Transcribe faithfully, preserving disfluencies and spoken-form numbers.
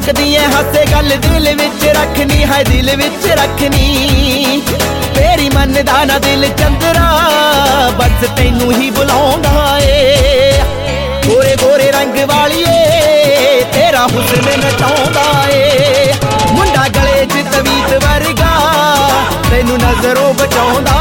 मुकदी है हासे गल दिल विच रखनी है दिल विच रखनी तेरी मनदा ना दिल चंदरा बस तैनू ही बुलाउंदा ए गोरे गोरे रंग वालिए तेरा हुस्न नचाउंदा ए मुंडा गले च तवीत वर्गा तैनू नजरों बचाउंदा